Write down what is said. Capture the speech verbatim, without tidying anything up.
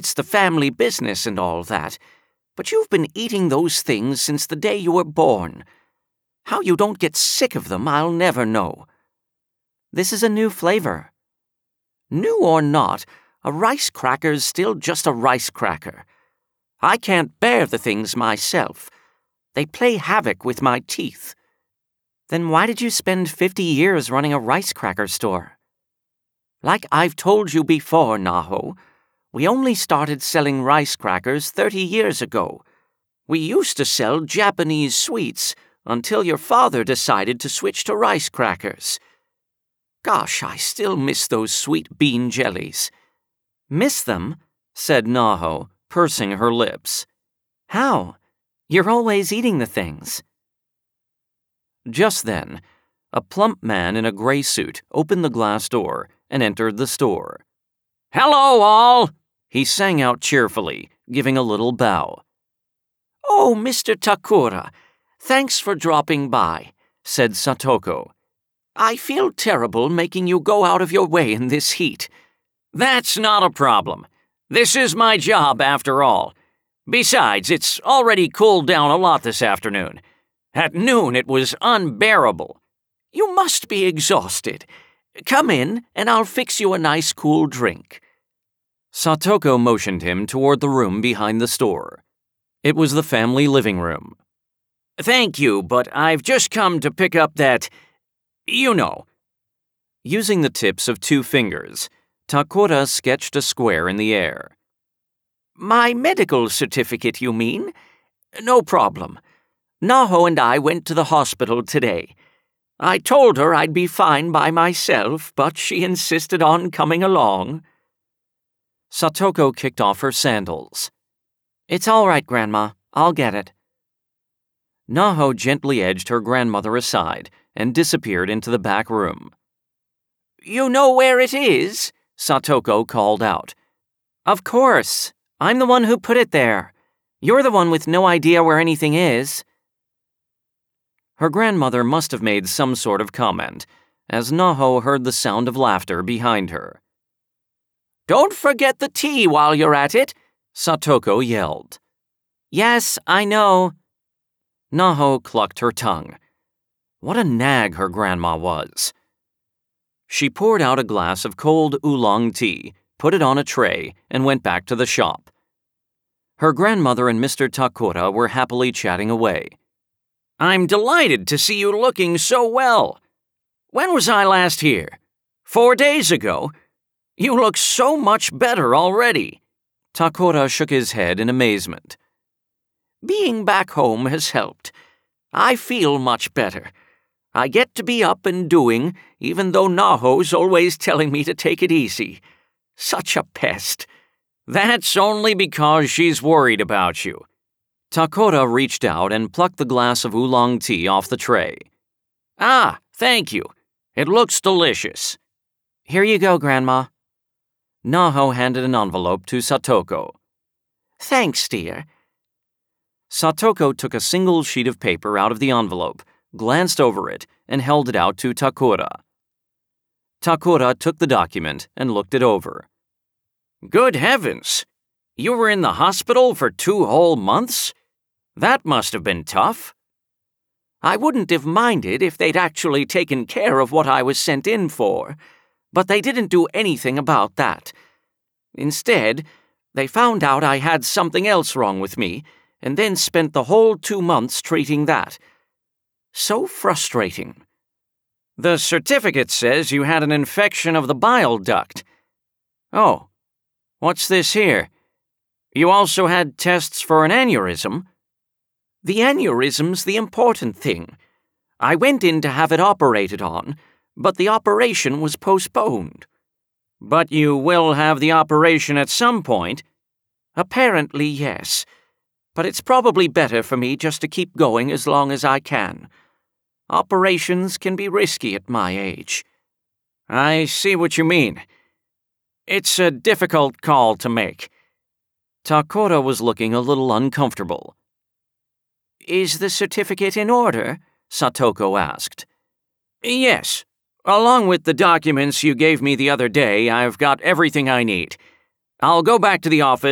It's the family business and all that, but you've been eating those things since the day you were born. How you don't get sick of them, I'll never know. This is a new flavor. New or not, a rice cracker's still just a rice cracker. I can't bear the things myself. They play havoc with my teeth. Then why did you spend fifty years running a rice cracker store? Like I've told you before, Naho, we only started selling rice crackers thirty years ago. We used to sell Japanese sweets until your father decided to switch to rice crackers. Gosh, I still miss those sweet bean jellies. Miss them? Said Naho, pursing her lips. How? You're always eating the things. Just then, a plump man in a gray suit opened the glass door and entered the store. "Hello, all!" he sang out cheerfully, giving a little bow. "Oh, Mister Takura, thanks for dropping by," said Satoko. "I feel terrible making you go out of your way in this heat." "That's not a problem. This is my job, after all. Besides, it's already cooled down a lot this afternoon. At noon, it was unbearable." "You must be exhausted. Come in, and I'll fix you a nice cool drink." Satoko motioned him toward the room behind the store. It was the family living room. "Thank you, but I've just come to pick up that, you know." Using the tips of two fingers, Takura sketched a square in the air. "My medical certificate, you mean? No problem. Naho and I went to the hospital today. I told her I'd be fine by myself, but she insisted on coming along." Satoko kicked off her sandals. "It's all right, Grandma. I'll get it." Naho gently edged her grandmother aside and disappeared into the back room. "You know where it is?" Satoko called out. "Of course. I'm the one who put it there. You're the one with no idea where anything is." Her grandmother must have made some sort of comment, as Naho heard the sound of laughter behind her. "Don't forget the tea while you're at it," Satoko yelled. "Yes, I know." Naho clucked her tongue. What a nag her grandma was. She poured out a glass of cold oolong tea, put it on a tray, and went back to the shop. Her grandmother and Mister Takura were happily chatting away. "I'm delighted to see you looking so well. When was I last here? Four days ago? You look so much better already." Takura shook his head in amazement. "Being back home has helped. I feel much better. I get to be up and doing, even though Naho's always telling me to take it easy. Such a pest." "That's only because she's worried about you." Takura reached out and plucked the glass of oolong tea off the tray. "Ah, thank you. It looks delicious." "Here you go, Grandma." Naho handed an envelope to Satoko. "Thanks, dear." Satoko took a single sheet of paper out of the envelope, glanced over it, and held it out to Takura. Takura took the document and looked it over. "Good heavens! You were in the hospital for two whole months? That must have been tough." "I wouldn't have minded if they'd actually taken care of what I was sent in for, but they didn't do anything about that. Instead, they found out I had something else wrong with me, and then spent the whole two months treating that. So frustrating." "The certificate says you had an infection of the bile duct." "Oh, what's this here? You also had tests for an aneurysm?" "The aneurysm's the important thing. I went in to have it operated on, but the operation was postponed." "But you will have the operation at some point?" "Apparently, yes. But it's probably better for me just to keep going as long as I can. Operations can be risky at my age." "I see what you mean. It's a difficult call to make." Takura was looking a little uncomfortable. "Is the certificate in order?" Satoko asked. "Yes. Along with the documents you gave me the other day, I've got everything I need. I'll go back to the office